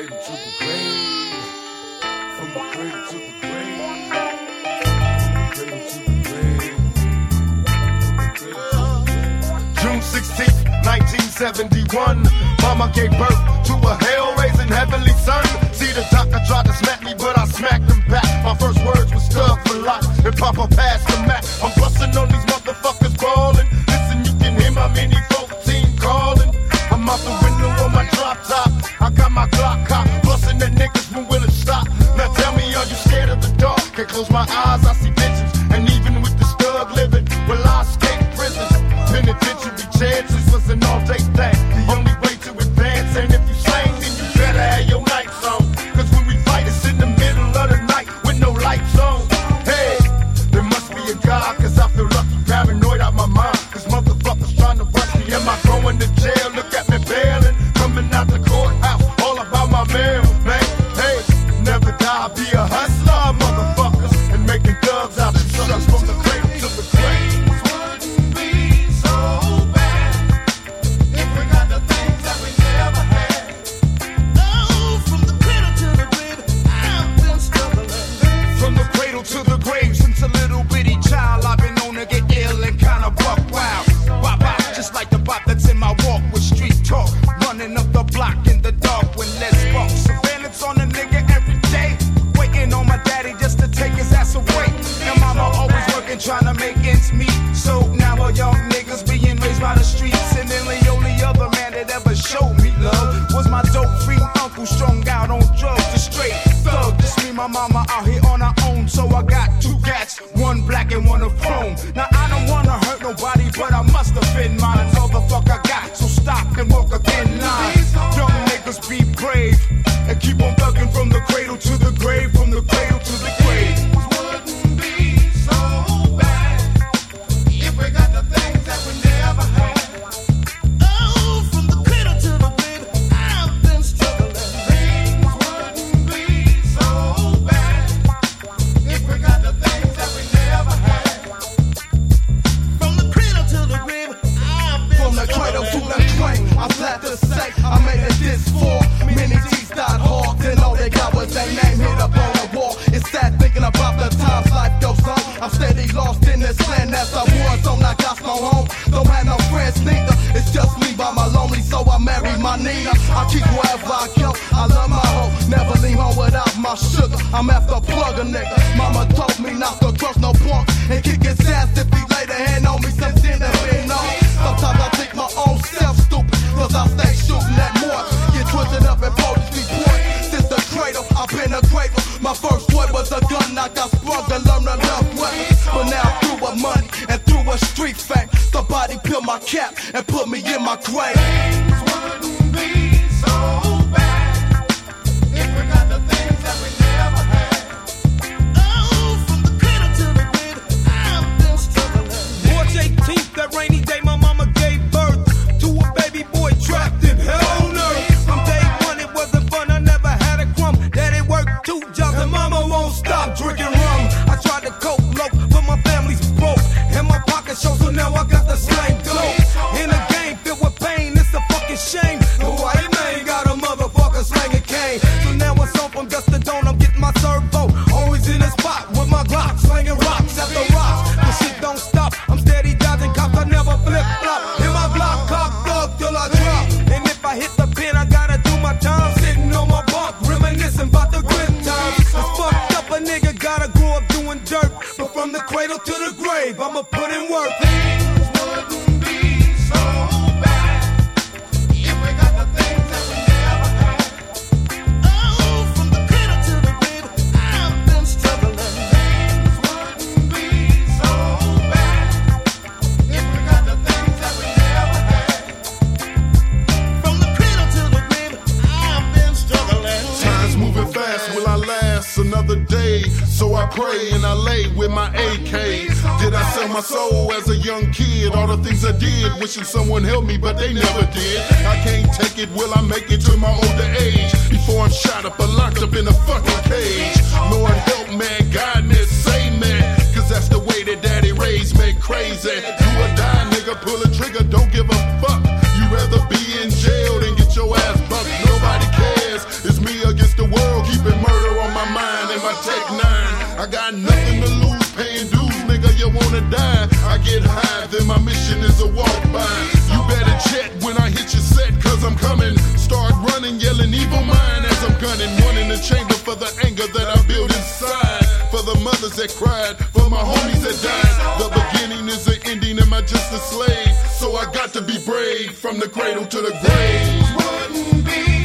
cradle to the grave. From the cradle to the grave. Cradle to the grave. June 16th, 1971. Mama gave birth to a hell-raising heavenly son. See, the doctor tried to smack me, but I smacked him back. My first words were stuck for life, and Papa passed the mat. I'm busting on these motherfuckers ballin'. Listen, you can hear my mini 14 calling. I'm out the window on my drop top. I got my Glock cop, busting at niggas when will it stop? Now tell me, are you scared of the dark? Can't close my eyes, I see visions. And even with the stug living, will I escape prison? Penitentiary chances was an all-day thing. The only way to advance, and if you slang, then you better have your nights on. Cause when we fight, it's in the middle of the night with no lights on. Hey, there must be a God, cause I feel lucky, paranoid out my mind. Cause motherfuckers trying to rush me. Am I going to jail? Look at me bailing, coming out the courthouse, all about my mail, man. Hey, never die, be a hustler, motherfuckers, and making thugs out of trucks from the cradle to the grave. To the grave, since a little bitty child, I've been known to get ill and kinda buck wild. Bop bop, just like the bop that's in my walk with street talk. Running up the block in the dark when less buck. Surveillance on a nigga every day. Waiting on my daddy just to take his ass away. And mama always working, trying to make ends meet. So now a young niggas being raised by the streets. And then the only other man that ever showed me love was my dope-free uncle, strung out on drugs. The straight thug, just me, my mama out here on her own. So I got two cats, one black and one of chrome. Now I don't wanna hurt nobody, but I must offend mine. All the fuck I got, so stop and walk a thin line. Young niggas be brave and keep on thugging from the cradle to the grave, from the cradle to the grave. Wouldn't be so bad if we got the things that we never had. Oh, from the cradle to the grave, I've been struggling. Things wouldn't be so bad if we got the things that we never had. From the cradle to the grave, I've been from the cradle to the grave. I'm glad to say I made it this far. Many G's died hard, and all they got was their name hit up on the wall. It's sad thinking about the times life goes on. I'm steady lost in this land as I was on. I got no home, don't have no friends neither. It's just me by my lonely, so I marry my Nina. I keep wherever I go, I love my hoe. Never leave home without my sugar. I'm after plug a nigga. Mama told me not to trust no punk and kick his ass if he laid a hand on me. Something that been on. Sometimes I think my own self stupid, cause I stay shooting at more. Get twisted up and police report. Since the cradle, I've been a cradle. My first toy was a gun, I got sprung to learn enough weapons. But now through a money and through a street fame, somebody peel my cap and put me in my grave. Things wouldn't be so bad if we got the things that we never had. Oh, from the cradle to the grave, I've been struggling. March 18th, that rainy day, my mama gave birth to a baby boy trapped in hell on earth. From day one, it wasn't fun, I never had a crumb. Daddy worked 2 jobs and mama won't stop drinking rum. I tried to cope low, but my family's broke. And my pocket shows, so now I got the slang dope. In a game filled with pain, it's a fucking shame. The white man got a motherfucker slanging cane. So now it's on from dusk to dawn, I'm getting my servo. Always in the spot with my Glock, slanging rocks after rocks. The shit don't stop, I'm steady dodging cops, I never flip-flop. In my Glock, cocked up till I drop. And if I hit the pin, I gotta do my time. Sitting on my bunk, reminiscing about the good times. It's fucked up, a nigga gotta grow up doing dirt. But from the cradle to the grave, I'ma put in work. Things wouldn't be so bad if we got the things that we never had. Oh, from the cradle to the grave, I've been struggling. Things wouldn't be so bad if we got the things that we never had. From the cradle to the grave, I've been struggling. Time's moving fast, will I last another day? So I pray and I lay with my AK. Did I sell my soul as a young kid? All the things I did, wishing someone helped me, but they never did. I can't take it, will I make it to my older age? Before I'm shot up or locked up in a fucking cage. Lord help man, God save man. Cause that's the way that daddy raised me crazy. Do or die, nigga, pull a trigger, don't give a fuck. You rather be in jail than get your ass bucked. Nobody cares, it's me get high, then my mission is a walk by. You better jet when I hit your set, cause I'm coming. Start running, yelling evil mind as I'm gunning. One in the chamber for the anger that I build inside. For the mothers that cried, for my homies that died. The beginning is the ending, am I just a slave? So I got to be brave, from the cradle to the grave. Wouldn't be